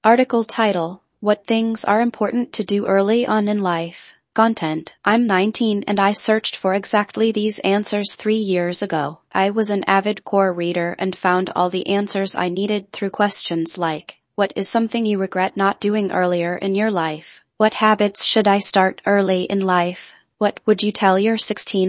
Article title: What things are important to do early on in life? Content: I'm 19 and I searched for exactly these answers 3 years ago. I was an avid core reader and found all the answers I needed through questions like, what is something you regret not doing earlier in your life? What habits should I start early in life? What would you tell your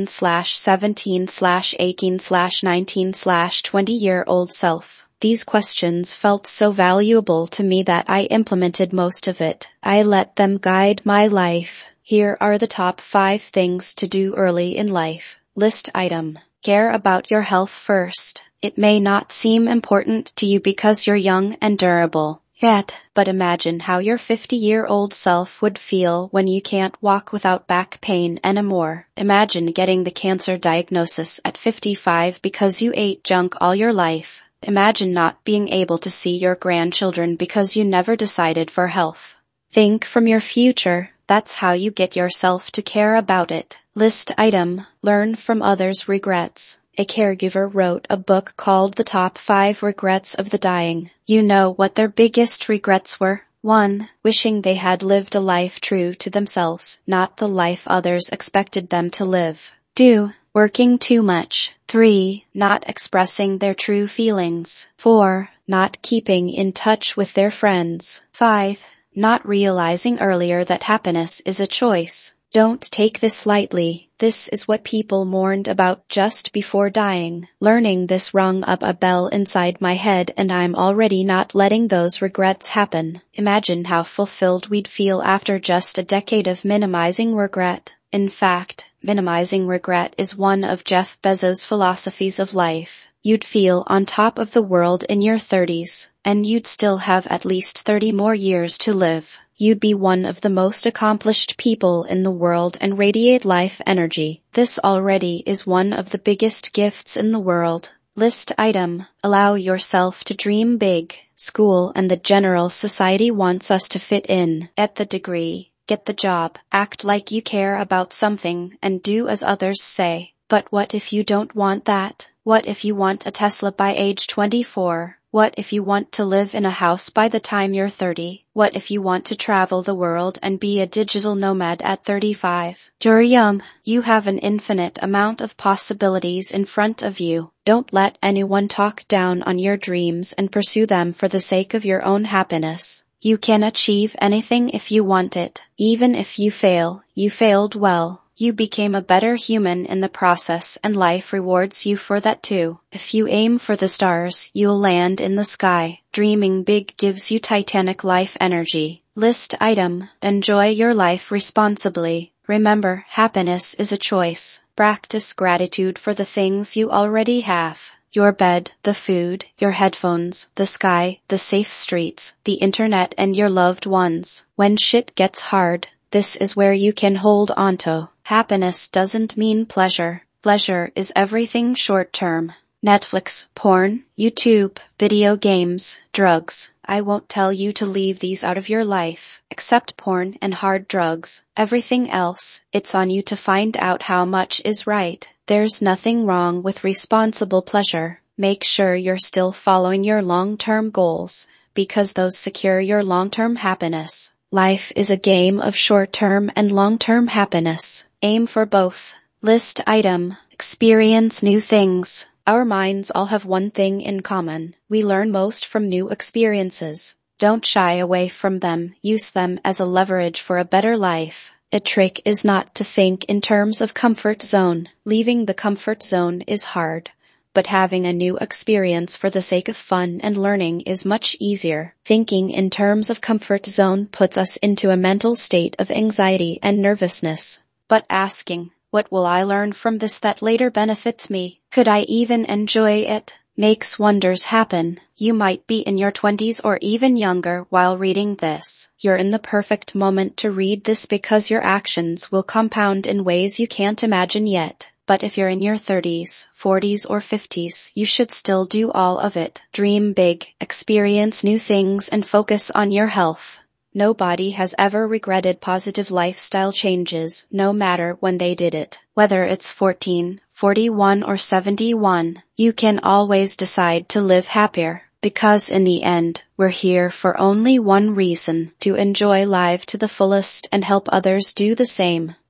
16/17/18/19/20-year-old self? These questions felt so valuable to me that I implemented most of it. I let them guide my life. Here are the top 5 things to do early in life. List item: care about your health first. It may not seem important to you because you're young and durable yet, but imagine how your 50-year-old self would feel when you can't walk without back pain anymore. Imagine getting the cancer diagnosis at 55 because you ate junk all your life. Imagine not being able to see your grandchildren because you never decided for health. Think from your future. That's how you get yourself to care about it. List item: learn from others' regrets. A caregiver wrote a book called The Top 5 Regrets of the Dying. You know what their biggest regrets were? 1. Wishing they had lived a life true to themselves, not the life others expected them to live. 2. Working too much. 3. Not expressing their true feelings. 4. Not keeping in touch with their friends. 5. Not realizing earlier that happiness is a choice. Don't take this lightly. This is what people mourned about just before dying. Learning this rung up a bell inside my head, and I'm already not letting those regrets happen. Imagine how fulfilled we'd feel after just a decade of minimizing regret. In fact, minimizing regret is one of Jeff Bezos' philosophies of life. You'd feel on top of the world in your 30s, and you'd still have at least 30 more years to live. You'd be one of the most accomplished people in the world and radiate life energy. This already is one of the biggest gifts in the world. List item: allow yourself to dream big. School and the general society wants us to fit in. Get the degree, get the job, act like you care about something, and do as others say. But what if you don't want that? What if you want a Tesla by age 24? What if you want to live in a house by the time you're 30? What if you want to travel the world and be a digital nomad at 35? You're young. You have an infinite amount of possibilities in front of you. Don't let anyone talk down on your dreams and pursue them for the sake of your own happiness. You can achieve anything if you want it. Even if you fail, you failed well. You became a better human in the process, and life rewards you for that too. If you aim for the stars, you'll land in the sky. Dreaming big gives you Titanic life energy. List item: enjoy your life responsibly. Remember, happiness is a choice. Practice gratitude for the things you already have. Your bed, the food, your headphones, the sky, the safe streets, the internet, and your loved ones. When shit gets hard, this is where you can hold onto. Happiness doesn't mean pleasure. Pleasure is everything short-term. Netflix, porn, YouTube, video games, drugs. I won't tell you to leave these out of your life, except porn and hard drugs. Everything else, it's on you to find out how much is right. There's nothing wrong with responsible pleasure. Make sure you're still following your long-term goals, because those secure your long-term happiness. Life is a game of short-term and long-term happiness. Aim for both. List item: experience new things. Our minds all have one thing in common. We learn most from new experiences. Don't shy away from them. Use them as a leverage for a better life. A trick is not to think in terms of comfort zone. Leaving the comfort zone is hard, but having a new experience for the sake of fun and learning is much easier. Thinking in terms of comfort zone puts us into a mental state of anxiety and nervousness. But asking, what will I learn from this that later benefits me? Could I even enjoy it? Makes wonders happen. You might be in your 20s or even younger while reading this. You're in the perfect moment to read this because your actions will compound in ways you can't imagine yet. But if you're in your 30s, 40s, or 50s, you should still do all of it. Dream big, experience new things, and focus on your health. Nobody has ever regretted positive lifestyle changes, no matter when they did it. Whether it's 14, 41, or 71, you can always decide to live happier. Because in the end, we're here for only one reason, to enjoy life to the fullest and help others do the same.